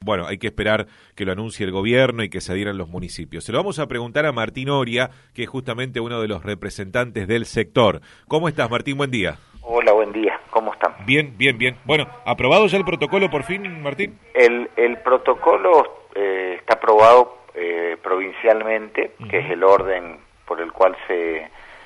bueno, hay que esperar que lo anuncie el gobierno y que se adhieran los municipios. Se lo vamos a preguntar a Martín Oria, que es justamente uno de los representantes del sector. ¿Cómo estás, Martín? Buen día. Hola, buen día. ¿Cómo están? Bien, bien, bien. Bueno, ¿aprobado ya el protocolo por fin, Martín? El protocolo está aprobado provincialmente, que es el orden por el cual se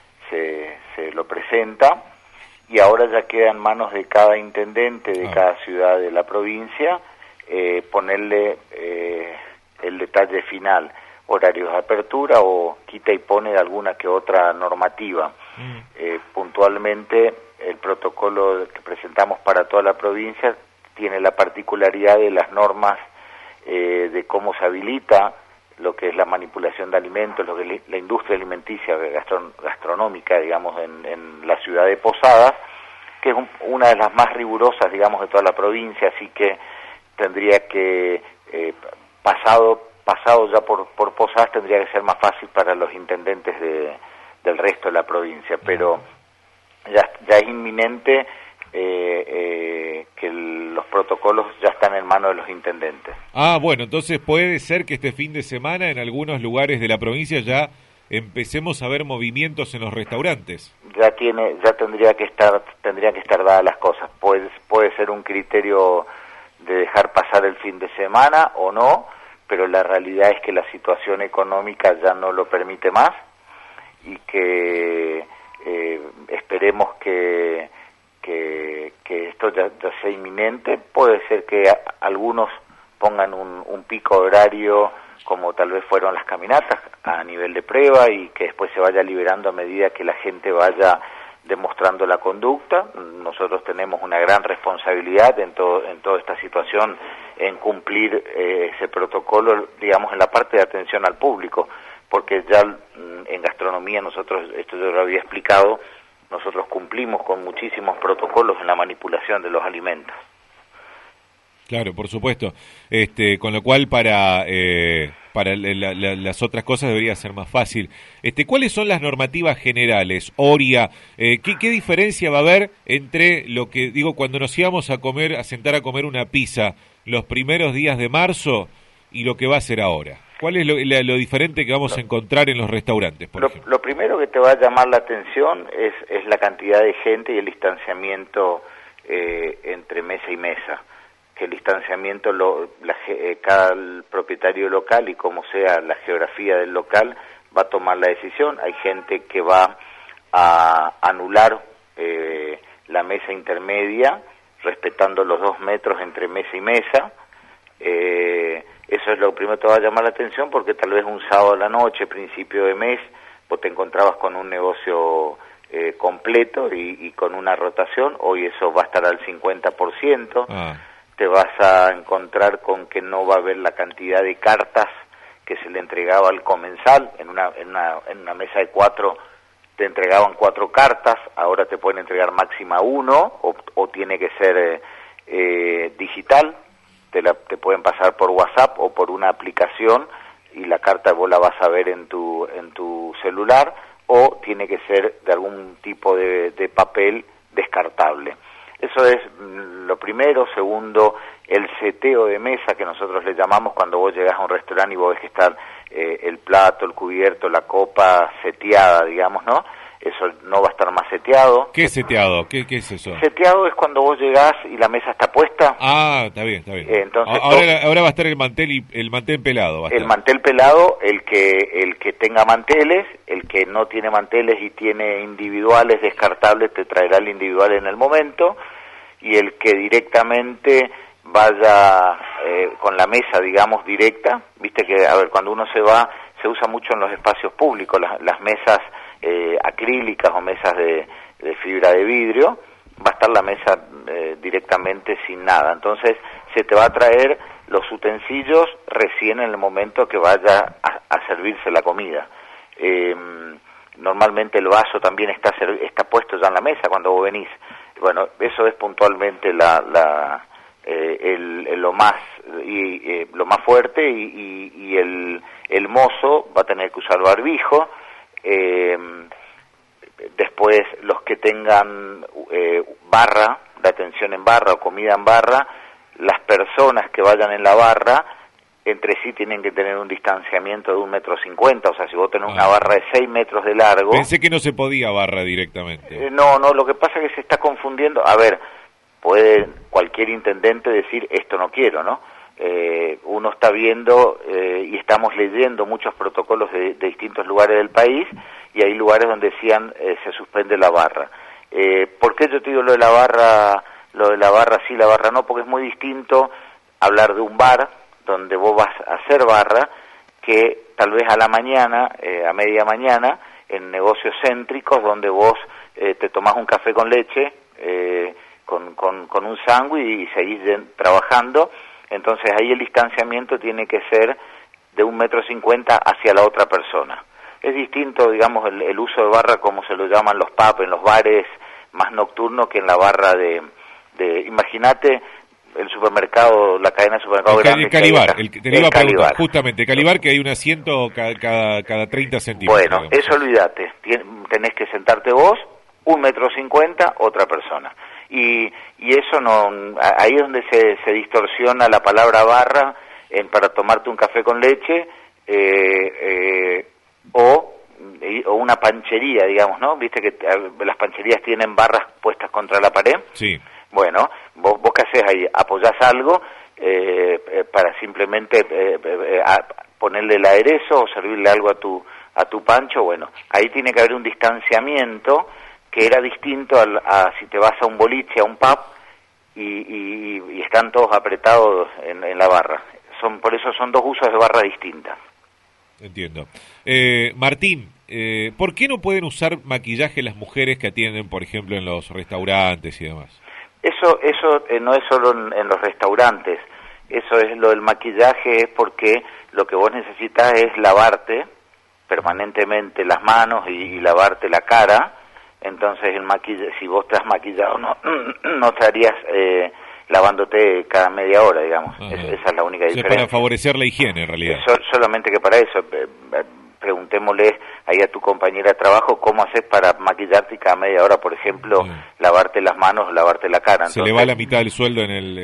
lo presenta, y ahora ya queda en manos de cada intendente de cada ciudad de la provincia ponerle el detalle final, horarios de apertura o quita y pone de alguna que otra normativa. Puntualmente el protocolo que presentamos para toda la provincia tiene la particularidad de las normas de cómo se habilita lo que es la manipulación de alimentos, lo que es la industria alimenticia gastronómica, digamos, en la ciudad de Posadas, que es una de las más rigurosas, digamos, de toda la provincia, así que tendría que, pasado ya por Posadas, tendría que ser más fácil para los intendentes del resto de la provincia, pero ya es inminente que los protocolos ya están en manos de los intendentes. Bueno, entonces puede ser que este fin de semana en algunos lugares de la provincia ya empecemos a ver movimientos en los restaurantes. Tendrían que estar dadas las cosas. Puede ser un criterio de dejar pasar el fin de semana o no, pero la realidad es que la situación económica ya no lo permite más y que esperemos que esto ya sea inminente. Puede ser que algunos pongan un pico horario, como tal vez fueron las caminatas, a nivel de prueba, y que después se vaya liberando a medida que la gente vaya demostrando la conducta. Nosotros tenemos una gran responsabilidad en toda esta situación, en cumplir ese protocolo, digamos, en la parte de atención al público, porque ya en gastronomía nosotros, esto yo lo había explicado, nosotros cumplimos con muchísimos protocolos en la manipulación de los alimentos. Claro, por supuesto. Con lo cual para las otras cosas debería ser más fácil. ¿Cuáles son las normativas generales? Oria, ¿qué diferencia va a haber entre lo que, digo, cuando nos íbamos a sentar a comer una pizza los primeros días de marzo y lo que va a ser ahora? ¿Cuál es lo diferente que vamos a encontrar en los restaurantes, por ejemplo? Lo primero que te va a llamar la atención es la cantidad de gente y el distanciamiento entre mesa y mesa. Que el distanciamiento, cada propietario local y como sea la geografía del local, va a tomar la decisión. Hay gente que va a anular la mesa intermedia, respetando los 2 metros entre mesa y mesa. Eso es lo primero que te va a llamar la atención, porque tal vez un sábado a la noche, principio de mes, vos te encontrabas con un negocio completo y con una rotación. Hoy eso va a estar al 50%. Te vas a encontrar con que no va a haber la cantidad de cartas que se le entregaba al comensal. En una mesa de 4 te entregaban 4 cartas, ahora te pueden entregar máxima 1, o tiene que ser digital. Te pueden pasar por WhatsApp o por una aplicación y la carta vos la vas a ver en tu celular, o tiene que ser de algún tipo de papel descartable. Eso es lo primero. Segundo, el seteo de mesa, que nosotros le llamamos cuando vos llegás a un restaurante y vos ves que está el plato, el cubierto, la copa seteada, digamos, ¿no? Eso no va a estar más seteado. ¿Qué es seteado? ¿Qué es eso? Seteado es cuando vos llegás y la mesa está puesta. Está bien. Entonces, ahora va a estar el mantel pelado. El mantel pelado, el que tenga manteles, el que no tiene manteles y tiene individuales descartables, te traerá el individual en el momento, y el que directamente vaya con la mesa, digamos, directa. Viste que, cuando uno se va, se usa mucho en los espacios públicos, las mesas acrílicas o mesas de fibra de vidrio, va a estar la mesa directamente sin nada. Entonces se te va a traer los utensilios recién en el momento que vaya a servirse la comida. Normalmente el vaso también está puesto ya en la mesa cuando vos venís. Bueno, eso es puntualmente lo más fuerte, y el mozo va a tener que usar barbijo. Después, los que tengan barra, de atención en barra o comida en barra, las personas que vayan en la barra entre sí tienen que tener un distanciamiento de 1,50 m, o sea, si vos tenés una barra de 6 metros de largo... Pensé que no se podía barra directamente. No, lo que pasa es que se está confundiendo. A ver, puede cualquier intendente decir, esto no quiero, ¿no? Uno está viendo y estamos leyendo muchos protocolos de distintos lugares del país, y hay lugares donde decían se suspende la barra. ¿Por qué yo te digo lo de la barra sí, la barra no? Porque es muy distinto hablar de un bar donde vos vas a hacer barra, que tal vez a la mañana, a media mañana, en negocios céntricos donde vos te tomás un café con leche, con un sándwich y seguís trabajando. Entonces ahí el distanciamiento tiene que ser de 1,50 m hacia la otra persona. Es distinto, digamos, el uso de barra, como se lo llaman los pubs, en los bares más nocturnos, que en la barra de imagínate el supermercado, la cadena de supermercados grande. El Calibar, te iba a preguntar, justamente, Calibar, que hay un asiento cada 30 centímetros. Bueno, digamos. Eso olvídate, tenés que sentarte vos, 1,50 m, otra persona. Y eso no, ahí es donde se distorsiona la palabra barra para tomarte un café con leche, o una panchería, digamos, ¿no? Viste que las pancherías tienen barras puestas contra la pared. Sí. Bueno, vos qué haces ahí, apoyás algo para simplemente ponerle el aderezo o servirle algo a tu pancho. Bueno, ahí tiene que haber un distanciamiento que era distinto a si te vas a un boliche, a un pub, y están todos apretados en la barra. Por eso son dos usos de barra distintas. Entiendo. Martín, ¿por qué no pueden usar maquillaje las mujeres que atienden, por ejemplo, en los restaurantes y demás? Eso no es solo en los restaurantes. Eso es lo del maquillaje, es porque lo que vos necesitas es lavarte permanentemente las manos y lavarte la cara. Entonces si vos te has maquillado no estarías lavándote cada media hora, digamos. Esa es la única diferencia. Es para favorecer la higiene, en realidad. Solamente que para eso. Preguntémosle ahí a tu compañera de trabajo cómo haces para maquillarte y cada media hora, por ejemplo, lavarte las manos, lavarte la cara. Entonces, se le va la mitad del sueldo en el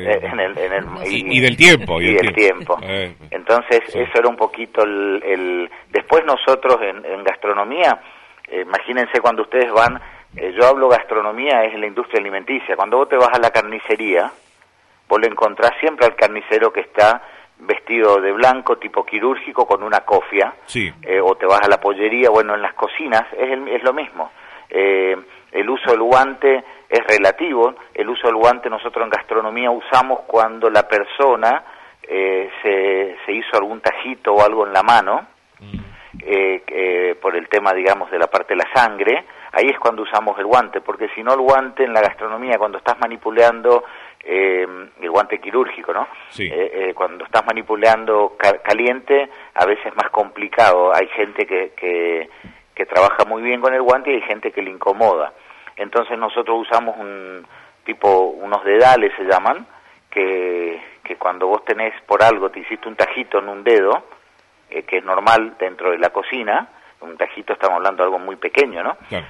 y del tiempo. Y del tiempo. Entonces, sí. Eso era un poquito Después nosotros en gastronomía, imagínense cuando ustedes van, yo hablo gastronomía, es en la industria alimenticia. Cuando vos te vas a la carnicería, vos le encontrás siempre al carnicero que está vestido de blanco, tipo quirúrgico, con una cofia, sí. O te vas a la pollería, bueno, en las cocinas es lo mismo. El uso del guante es relativo. El uso del guante nosotros en gastronomía usamos cuando la persona se hizo algún tajito o algo en la mano, por el tema, digamos, de la parte de la sangre. Ahí es cuando usamos el guante, porque si no el guante en la gastronomía, cuando estás manipulando el guante quirúrgico, ¿no? Sí. Cuando estás manipulando caliente, a veces es más complicado. Hay gente que trabaja muy bien con el guante y hay gente que le incomoda. Entonces nosotros usamos unos dedales, se llaman, que cuando vos tenés por algo, te hiciste un tajito en un dedo, que es normal dentro de la cocina, un tajito, estamos hablando de algo muy pequeño, ¿no? Claro.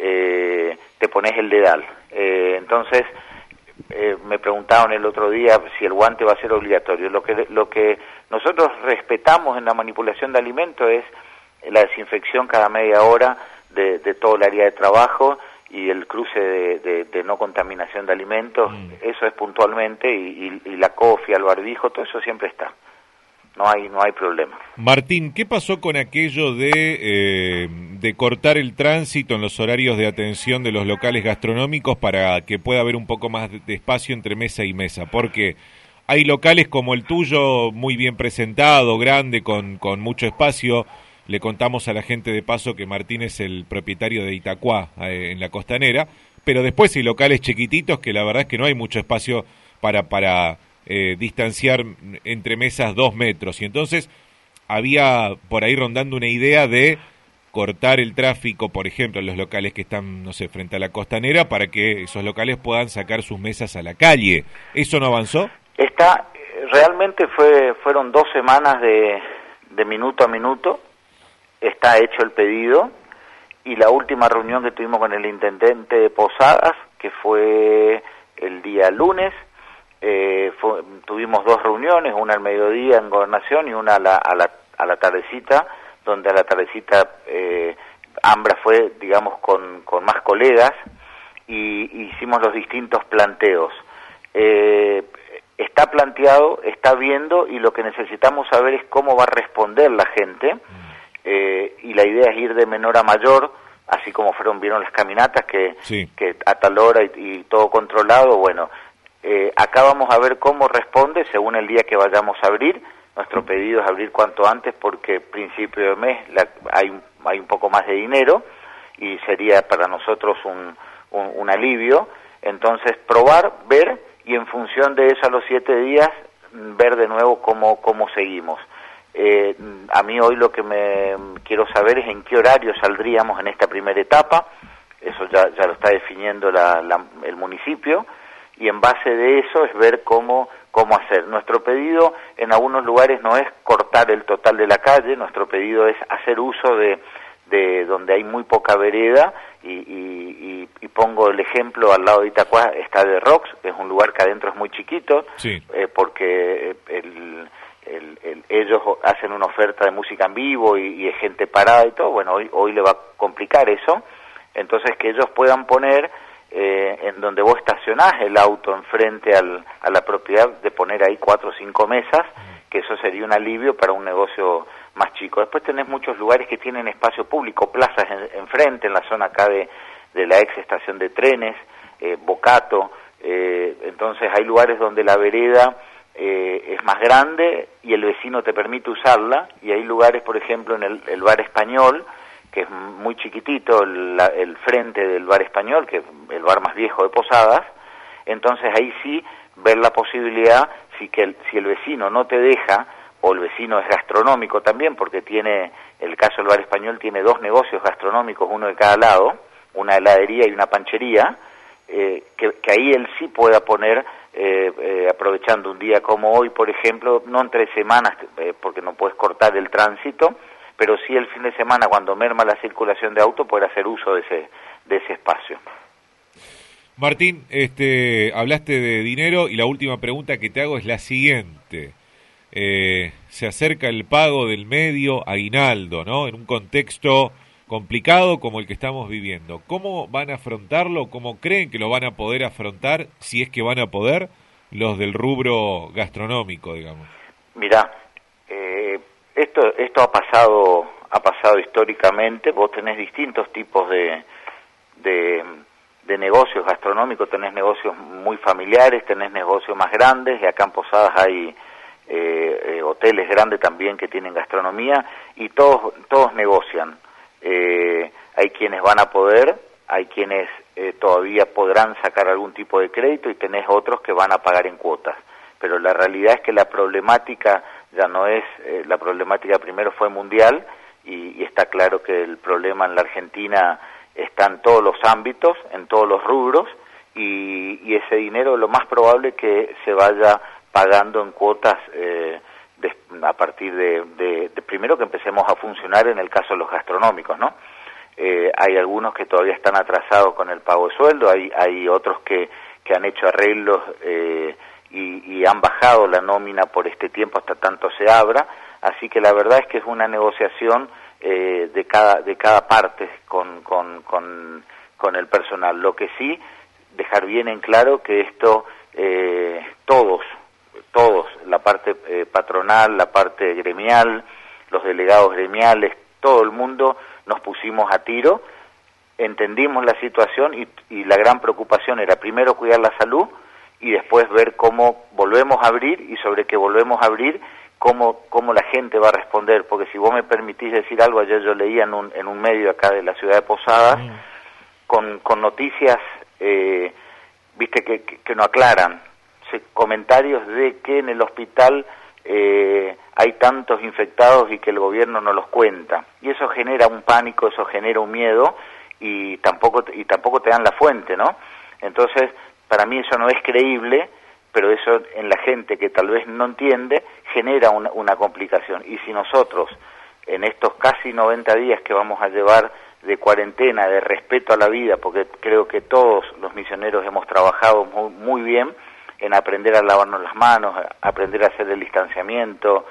Te pones el dedal. Entonces, me preguntaban el otro día si el guante va a ser obligatorio. Lo que nosotros respetamos en la manipulación de alimentos es la desinfección cada media hora de todo el área de trabajo y el cruce de no contaminación de alimentos. Eso es puntualmente, y la cofia, el barbijo, todo eso siempre está. No hay problema. Martín, ¿qué pasó con aquello de cortar el tránsito en los horarios de atención de los locales gastronómicos para que pueda haber un poco más de espacio entre mesa y mesa? Porque hay locales como el tuyo, muy bien presentado, grande, con mucho espacio. Le contamos a la gente de paso que Martín es el propietario de Itacuá, en la Costanera, pero después hay locales chiquititos que la verdad es que no hay mucho espacio para distanciar entre mesas 2 metros, y entonces había por ahí rondando una idea de cortar el tráfico, por ejemplo, en los locales que están, no sé, frente a la Costanera, para que esos locales puedan sacar sus mesas a la calle. ¿Eso no avanzó? Realmente fueron 2 semanas de minuto a minuto. Está hecho el pedido, y la última reunión que tuvimos con el intendente de Posadas, que fue el día lunes, tuvimos 2 reuniones, una al mediodía en Gobernación y una a la tardecita, donde a la tardecita Ambra fue, digamos, con más colegas y hicimos los distintos planteos. Está planteado, está viendo, y lo que necesitamos saber es cómo va a responder la gente, y la idea es ir de menor a mayor, así como vieron las caminatas que a tal hora y todo controlado. Bueno, acá vamos a ver cómo responde según el día que vayamos a abrir. Nuestro pedido es abrir cuanto antes porque principio de mes hay un poco más de dinero y sería para nosotros un alivio. Entonces probar, ver, y en función de eso a los 7 días ver de nuevo cómo seguimos. A mí hoy lo que me quiero saber es en qué horario saldríamos en esta primera etapa. Eso ya lo está definiendo el municipio, y en base de eso es ver cómo hacer. Nuestro pedido en algunos lugares no es cortar el total de la calle, nuestro pedido es hacer uso de donde hay muy poca vereda, y pongo el ejemplo, al lado de Itacuá está The Rocks, que es un lugar que adentro es muy chiquito, porque ellos hacen una oferta de música en vivo y es gente parada y todo. Bueno, hoy le va a complicar eso, entonces que ellos puedan poner en donde vos estacionás el auto enfrente a la propiedad, de poner ahí 4 o 5 mesas, que eso sería un alivio para un negocio más chico. Después tenés muchos lugares que tienen espacio público, plazas enfrente, en la zona acá de la ex estación de trenes, Bocato, entonces hay lugares donde la vereda es más grande y el vecino te permite usarla, y hay lugares, por ejemplo, en el Bar Español, que es muy chiquitito, el frente del Bar Español, que es el bar más viejo de Posadas. Entonces ahí sí ver la posibilidad, si el vecino no te deja, o el vecino es gastronómico también, porque el caso del Bar Español tiene 2 negocios gastronómicos, uno de cada lado, una heladería y una panchería, que ahí él sí pueda poner, aprovechando un día como hoy, por ejemplo, no entre semanas, porque no puedes cortar el tránsito, pero sí el fin de semana, cuando merma la circulación de auto, poder hacer uso de ese espacio. Martín, hablaste de dinero, y la última pregunta que te hago es la siguiente. Se acerca el pago del medio aguinaldo, ¿no? En un contexto complicado como el que estamos viviendo. ¿Cómo van a afrontarlo? ¿Cómo creen que lo van a poder afrontar, si es que van a poder, los del rubro gastronómico, digamos? Mirá, esto ha pasado históricamente. Vos tenés distintos tipos de negocios gastronómicos, tenés negocios muy familiares, tenés negocios más grandes, y acá en Posadas hay hoteles grandes también que tienen gastronomía, y todos negocian. Hay quienes van a poder, hay quienes todavía podrán sacar algún tipo de crédito, y tenés otros que van a pagar en cuotas. Pero la realidad es que la problemática ya no es, la problemática primero fue mundial, y está claro que el problema en la Argentina está en todos los ámbitos, en todos los rubros, y ese dinero lo más probable que se vaya pagando en cuotas a partir de primero que empecemos a funcionar en el caso de los gastronómicos, ¿no? Hay algunos que todavía están atrasados con el pago de sueldo, hay otros que han hecho arreglos y han bajado la nómina por este tiempo hasta tanto se abra, así que la verdad es que es una negociación de cada parte con el personal. Lo que sí, dejar bien en claro que esto todos, la parte patronal, la parte gremial, los delegados gremiales, todo el mundo nos pusimos a tiro, entendimos la situación, y la gran preocupación era primero cuidar la salud y después ver cómo volvemos a abrir, y sobre que volvemos a abrir, cómo la gente va a responder. Porque si vos me permitís decir algo, ayer yo leía en un medio acá de la ciudad de Posadas, con noticias, viste, que no aclaran, comentarios de que en el hospital hay tantos infectados y que el gobierno no los cuenta, y eso genera un pánico, eso genera un miedo, y tampoco te dan la fuente, ¿no? Entonces, para mí eso no es creíble, pero eso en la gente que tal vez no entiende genera una complicación. Y si nosotros en estos casi 90 días que vamos a llevar de cuarentena, de respeto a la vida, porque creo que todos los misioneros hemos trabajado muy bien, en aprender a lavarnos las manos, aprender a hacer el distanciamiento.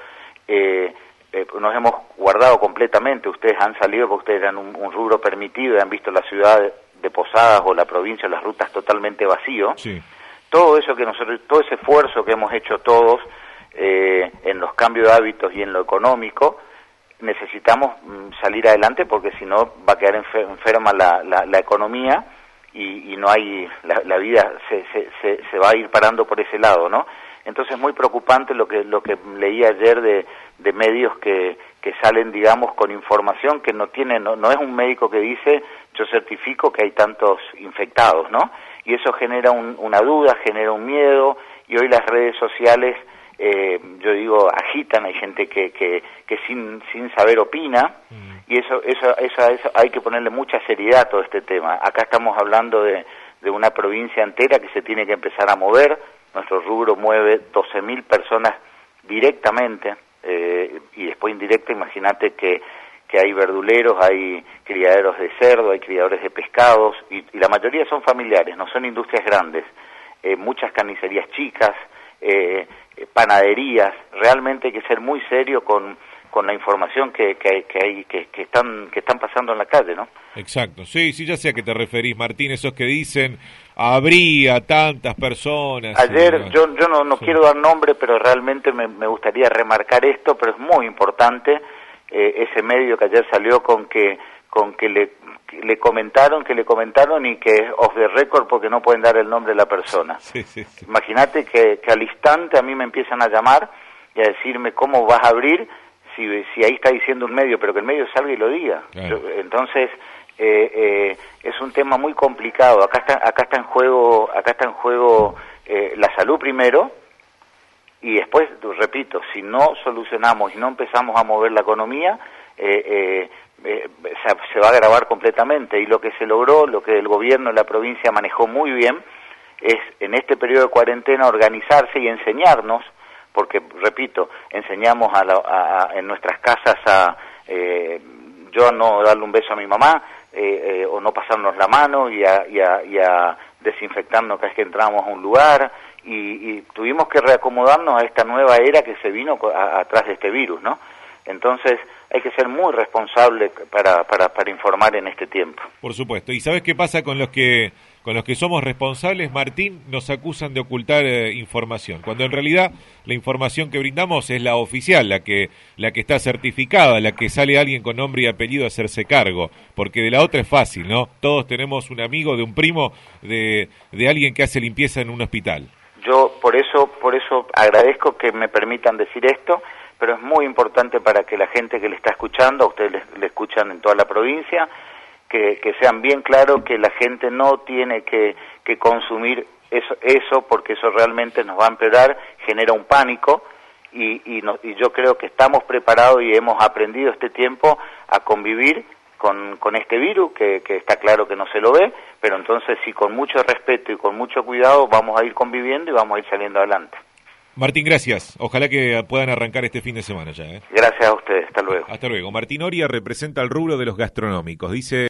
Nos hemos guardado completamente. Ustedes han salido porque ustedes eran un rubro permitido y han visto la ciudad de Posadas o la provincia, las rutas totalmente vacío. Sí. Todo eso que nosotros, todo ese esfuerzo que hemos hecho todos en los cambios de hábitos y en lo económico, necesitamos salir adelante porque si no va a quedar enferma la economía y no hay, la vida se va a ir parando por ese lado, ¿no? Entonces es muy preocupante lo que leí ayer de medios que salen, digamos, con información que no tiene, no es un médico que dice yo certifico que hay tantos infectados, ¿no? Y eso genera una duda, genera un miedo, y hoy las redes sociales, yo digo, agitan, hay gente que sin saber opina, y eso hay que ponerle mucha seriedad a todo este tema. Acá estamos hablando de una provincia entera que se tiene que empezar a mover. Nuestro rubro mueve 12.000 personas directamente, y después indirecta, imagínate que hay verduleros, hay criaderos de cerdo, hay criadores de pescados, y la mayoría son familiares, no son industrias grandes, muchas carnicerías chicas, panaderías. Realmente hay que ser muy serio con la información que están pasando en la calle, ¿no? Exacto, sí, ya sé a qué te referís, Martín, esos que dicen habría tantas personas. Ayer, yo no quiero dar nombre, pero realmente me gustaría remarcar esto, pero es muy importante, ese medio que ayer salió con que le comentaron y que es off the record porque no pueden dar el nombre de la persona. Sí. Imagínate que al instante a mí me empiezan a llamar y a decirme cómo vas a abrir si ahí está diciendo un medio, pero que el medio salga y lo diga. Claro. Entonces es un tema muy complicado. Acá está en juego la salud primero, y después, repito, si no solucionamos y no empezamos a mover la economía, se va a agravar completamente. Y lo que se logró, lo que el gobierno de la provincia manejó muy bien, es en este periodo de cuarentena organizarse y enseñarnos, porque, repito, enseñamos en nuestras casas yo a no darle un beso a mi mamá, o no pasarnos la mano y a desinfectarnos cada vez que entramos a un lugar, y tuvimos que reacomodarnos a esta nueva era que se vino atrás de este virus, ¿no? Entonces hay que ser muy responsable para informar en este tiempo. Por supuesto. ¿Y sabes qué pasa con los que somos responsables, Martín? Nos acusan de ocultar información, cuando en realidad la información que brindamos es la oficial, la que está certificada, la que sale alguien con nombre y apellido a hacerse cargo, porque de la otra es fácil, ¿no? Todos tenemos un amigo, de un primo, de alguien que hace limpieza en un hospital. Yo por eso agradezco que me permitan decir esto, pero es muy importante para que la gente que le está escuchando, a ustedes le escuchan en toda la provincia, que sean bien claros que la gente no tiene que consumir eso porque eso realmente nos va a empeorar, genera un pánico, y yo creo que estamos preparados y hemos aprendido este tiempo a convivir con este virus, que está claro que no se lo ve, pero entonces sí, con mucho respeto y con mucho cuidado vamos a ir conviviendo y vamos a ir saliendo adelante. Martín, gracias. Ojalá que puedan arrancar este fin de semana ya. Gracias a ustedes. Hasta luego. Hasta luego. Martín Oria representa el rubro de los gastronómicos. Dice...